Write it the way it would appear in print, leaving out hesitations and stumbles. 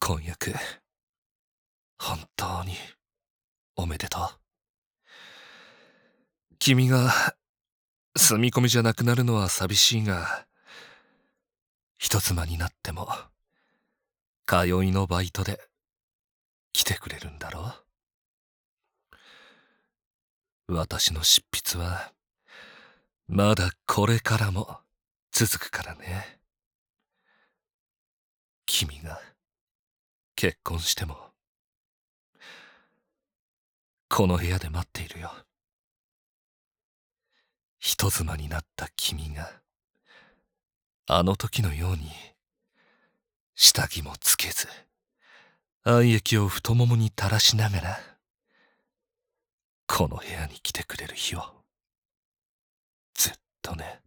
婚約、本当におめでとう。君が住み込みじゃなくなるのは寂しいが、人妻になっても通いのバイトで来てくれるんだろう。私の執筆はまだこれからも続くからね。君が結婚してもこの部屋で待っているよ。人妻になった君があの時のように下着もつけず愛液を太ももに垂らしながらこの部屋に来てくれる日をずっとね。